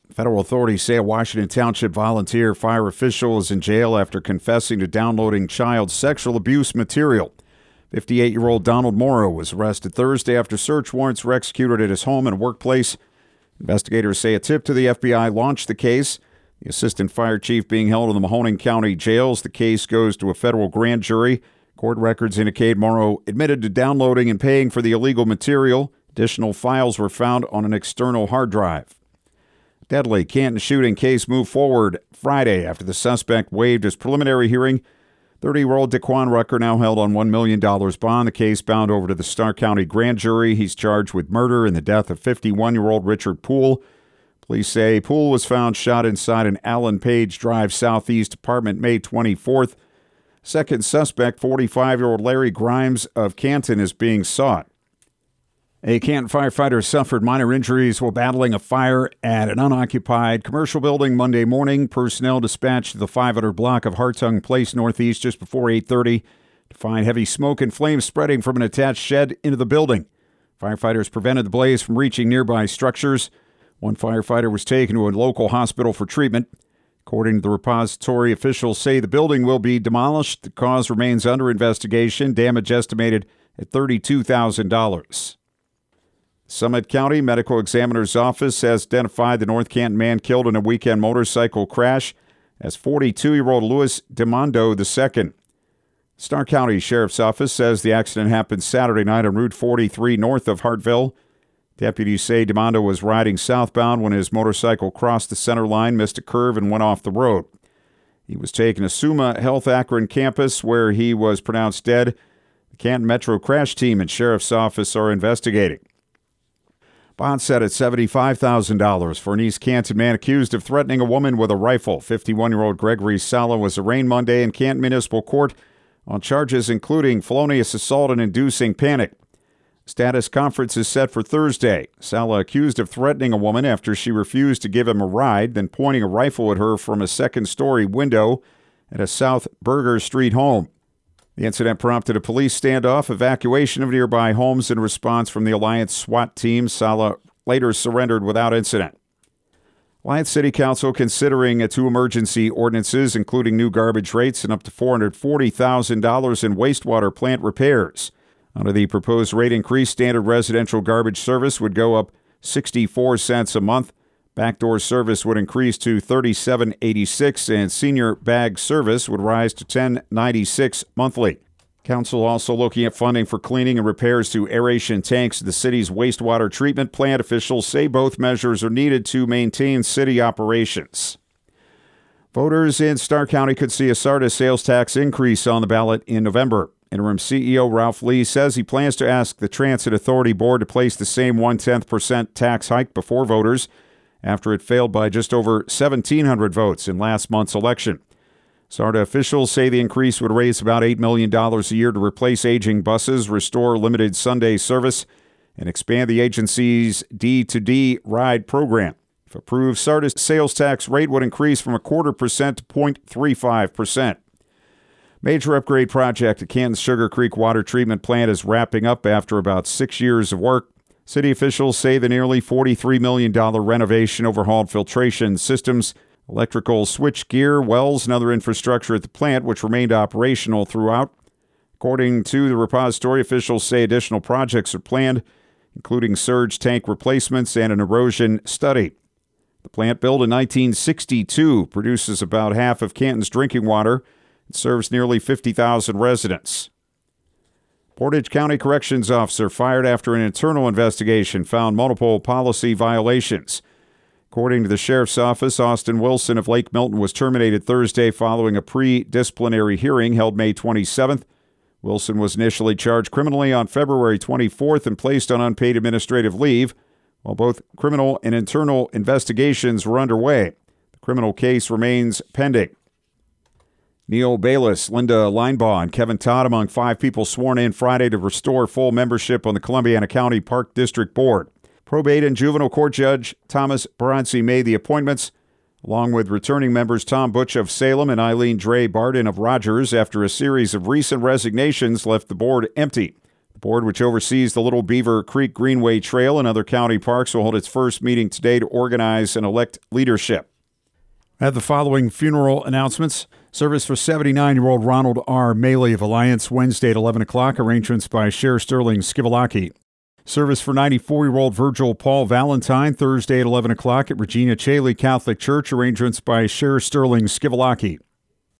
Federal authorities say a Washington Township volunteer fire official is in jail after confessing to downloading child sexual abuse material. 58-year-old Donald Morrow was arrested Thursday after search warrants were executed at his home and workplace. Investigators say a tip to the FBI launched the case. The assistant fire chief being held in the Mahoning County jails. The case goes to a federal grand jury. Court records indicate Morrow admitted to downloading and paying for the illegal material. Additional files were found on an external hard drive. Deadly Canton shooting case moved forward Friday after the suspect waived his preliminary hearing. 30-year-old Daquan Rucker now held on $1 million bond. The case bound over to the Starr County grand jury. He's charged with murder in the death of 51-year-old Richard Poole. Police say Poole was found shot inside an Allen Page Drive Southeast apartment May 24th. Second suspect, 45-year-old Larry Grimes of Canton, is being sought. A Canton firefighter suffered minor injuries while battling a fire at an unoccupied commercial building Monday morning. Personnel dispatched to the 500 block of Hartung Place Northeast just before 8:30 to find heavy smoke and flames spreading from an attached shed into the building. Firefighters prevented the blaze from reaching nearby structures. One firefighter was taken to a local hospital for treatment. According to the repository, officials say the building will be demolished. The cause remains under investigation. Damage estimated at $32,000. Summit County Medical Examiner's Office has identified the North Canton man killed in a weekend motorcycle crash as 42-year-old Louis DeMondo II. Starr County Sheriff's Office says the accident happened Saturday night on Route 43 north of Hartville. Deputies say DeMondo was riding southbound when his motorcycle crossed the center line, missed a curve, and went off the road. He was taken to Summa Health Akron campus, where he was pronounced dead. The Canton Metro Crash Team and Sheriff's Office are investigating. Bond set at $75,000 for an East Canton man accused of threatening a woman with a rifle. 51-year-old Gregory Sala was arraigned Monday in Canton Municipal Court on charges including felonious assault and inducing panic. Status conference is set for Thursday. Sala accused of threatening a woman after she refused to give him a ride, then pointing a rifle at her from a second-story window at a South Berger Street home. The incident prompted a police standoff, evacuation of nearby homes in response from the Alliance SWAT team. Sala later surrendered without incident. Alliance City Council considering two emergency ordinances, including new garbage rates and up to $440,000 in wastewater plant repairs. Under the proposed rate increase, standard residential garbage service would go up 64 cents a month. Backdoor service would increase to $37.86, and senior bag service would rise to $10.96 monthly. Council also looking at funding for cleaning and repairs to aeration tanks at the city's wastewater treatment plant. Officials say both measures are needed to maintain city operations. Voters in Starr County could see a Sardis sales tax increase on the ballot in November. Interim CEO Ralph Lee says he plans to ask the Transit Authority Board to place the same 0.1% tax hike before voters, after it failed by just over 1,700 votes in last month's election. SARTA officials say the increase would raise about $8 million a year to replace aging buses, restore limited Sunday service, and expand the agency's D2D ride program. If approved, SARTA's sales tax rate would increase from 0.25% to 0.35%. Major upgrade project at Canton's Sugar Creek Water Treatment Plant is wrapping up after about 6 years of work. City officials say the nearly $43 million renovation overhauled filtration systems, electrical switchgear, wells, and other infrastructure at the plant, which remained operational throughout. According to the repository, officials say additional projects are planned, including surge tank replacements and an erosion study. The plant, built in 1962, produces about half of Canton's drinking water and serves nearly 50,000 residents. Portage County Corrections Officer fired after an internal investigation found multiple policy violations. According to the Sheriff's Office, Austin Wilson of Lake Milton was terminated Thursday following a pre-disciplinary hearing held May 27th. Wilson was initially charged criminally on February 24th and placed on unpaid administrative leave, while both criminal and internal investigations were underway. The criminal case remains pending. Neil Bayless, Linda Linebaugh, and Kevin Todd among 5 people sworn in Friday to restore full membership on the Columbiana County Park District Board. Probate and Juvenile Court Judge Thomas Baranzi made the appointments, along with returning members Tom Butch of Salem and Eileen Dre Barden of Rogers, after a series of recent resignations left the board empty. The The board, which oversees the Little Beaver Creek Greenway Trail and other county parks, will hold its first meeting today to organize and elect leadership. I have the following funeral announcements. Service for 79-year-old Ronald R. Maley of Alliance, Wednesday at 11 o'clock. Arrangements by Sheriff Sterling Skivalaki. Service for 94-year-old Virgil Paul Valentine, Thursday at 11 o'clock at Regina Chaley Catholic Church. Arrangements by Sheriff Sterling Skivalaki.